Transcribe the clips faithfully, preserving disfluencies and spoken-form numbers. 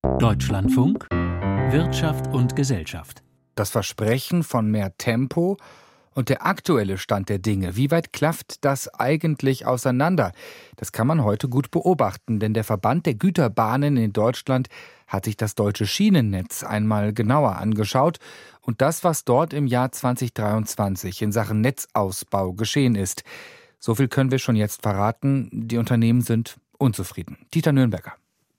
Deutschlandfunk, Wirtschaft und Gesellschaft. Das Versprechen von mehr Tempo und der aktuelle Stand der Dinge. Wie weit klafft das eigentlich auseinander? Das kann man heute gut beobachten, denn der Verband der Güterbahnen in Deutschland hat sich das deutsche Schienennetz einmal genauer angeschaut und das, was dort im Jahr zweitausenddreiundzwanzig in Sachen Netzausbau geschehen ist. So viel können wir schon jetzt verraten, die Unternehmen sind unzufrieden. Dieter Nürnberger.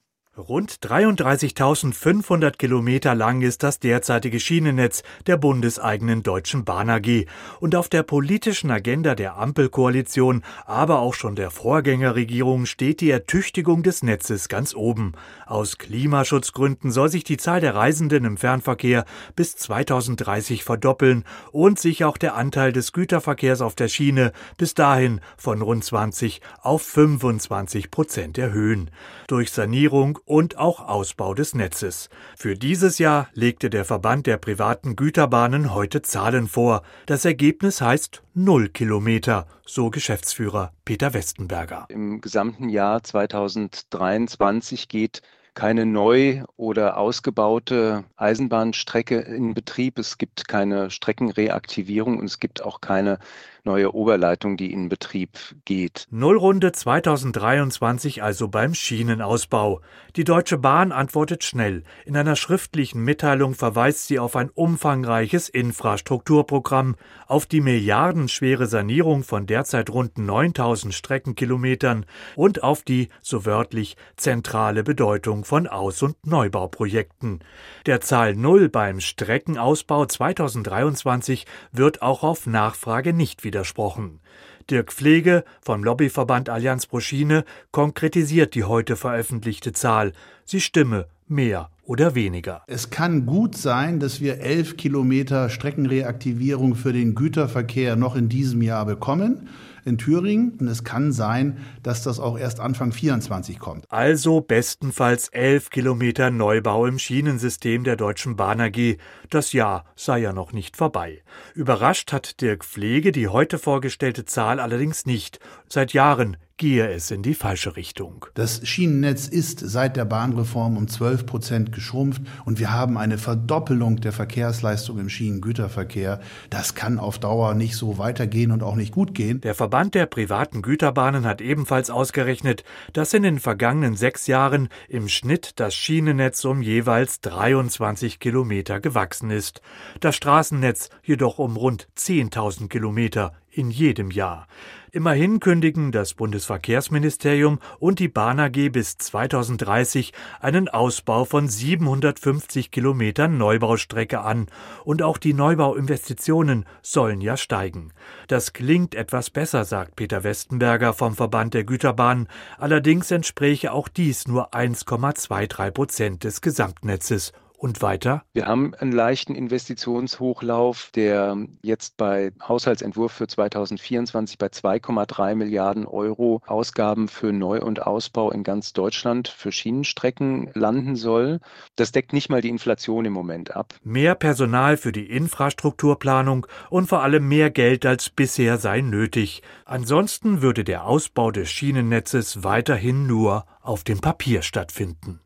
Rund dreiunddreißigtausendfünfhundert Kilometer lang ist das derzeitige Schienennetz der bundeseigenen Deutschen Bahn A G. Und auf der politischen Agenda der Ampelkoalition, aber auch schon der Vorgängerregierung steht die Ertüchtigung des Netzes ganz oben. Aus Klimaschutzgründen soll sich die Zahl der Reisenden im Fernverkehr bis zweitausenddreißig verdoppeln und sich auch der Anteil des Güterverkehrs auf der Schiene bis dahin von rund zwanzig auf fünfundzwanzig Prozent erhöhen. Durch Sanierung und auch Ausbau des Netzes. Für dieses Jahr legte der Verband der privaten Güterbahnen heute Zahlen vor. Das Ergebnis heißt null Kilometer, so Geschäftsführer Peter Westenberger. Im gesamten Jahr zweitausenddreiundzwanzig geht keine neu oder ausgebaute Eisenbahnstrecke in Betrieb. Es gibt keine Streckenreaktivierung und es gibt auch keine neue Oberleitung, die in Betrieb geht. Nullrunde zweitausenddreiundzwanzig also beim Schienenausbau. Die Deutsche Bahn antwortet schnell. In einer schriftlichen Mitteilung verweist sie auf ein umfangreiches Infrastrukturprogramm, auf die milliardenschwere Sanierung von derzeit rund neuntausend Streckenkilometern und auf die, so wörtlich, zentrale Bedeutung von Aus- und Neubauprojekten. Der Zahl Null beim Streckenausbau zweitausenddreiundzwanzig wird auch auf Nachfrage nicht widersprochen. Widersprochen. Dirk Pflege vom Lobbyverband Allianz pro Schiene konkretisiert die heute veröffentlichte Zahl. Sie stimme mehr oder weniger. Es kann gut sein, dass wir elf Kilometer Streckenreaktivierung für den Güterverkehr noch in diesem Jahr bekommen in Thüringen. Und es kann sein, dass das auch erst Anfang vierundzwanzig kommt. Also bestenfalls elf Kilometer Neubau im Schienensystem der Deutschen Bahn A G. Das Jahr sei ja noch nicht vorbei. Überrascht hat Dirk Pflege die heute vorgestellte Zahl allerdings nicht. Seit Jahren gehe es in die falsche Richtung. Das Schienennetz ist seit der Bahnreform um zwölf Prozent geschrumpft und wir haben eine Verdoppelung der Verkehrsleistung im Schienengüterverkehr. Das kann auf Dauer nicht so weitergehen und auch nicht gut gehen. Der Verband der privaten Güterbahnen hat ebenfalls ausgerechnet, dass in den vergangenen sechs Jahren im Schnitt das Schienennetz um jeweils dreiundzwanzig Kilometer gewachsen ist. Das Straßennetz jedoch um rund zehntausend Kilometer in jedem Jahr. Immerhin kündigen das Bundesverkehrsministerium und die Bahn A G bis zweitausenddreißig einen Ausbau von siebenhundertfünfzig Kilometern Neubaustrecke an. Und auch die Neubauinvestitionen sollen ja steigen. Das klingt etwas besser, sagt Peter Westenberger vom Verband der Güterbahnen. Allerdings entspräche auch dies nur eins Komma dreiundzwanzig Prozent des Gesamtnetzes. Und weiter? Wir haben einen leichten Investitionshochlauf, der jetzt bei Haushaltsentwurf für zweitausendvierundzwanzig bei zwei Komma drei Milliarden Euro Ausgaben für Neu- und Ausbau in ganz Deutschland für Schienenstrecken landen soll. Das deckt nicht mal die Inflation im Moment ab. Mehr Personal für die Infrastrukturplanung und vor allem mehr Geld als bisher sei nötig. Ansonsten würde der Ausbau des Schienennetzes weiterhin nur auf dem Papier stattfinden.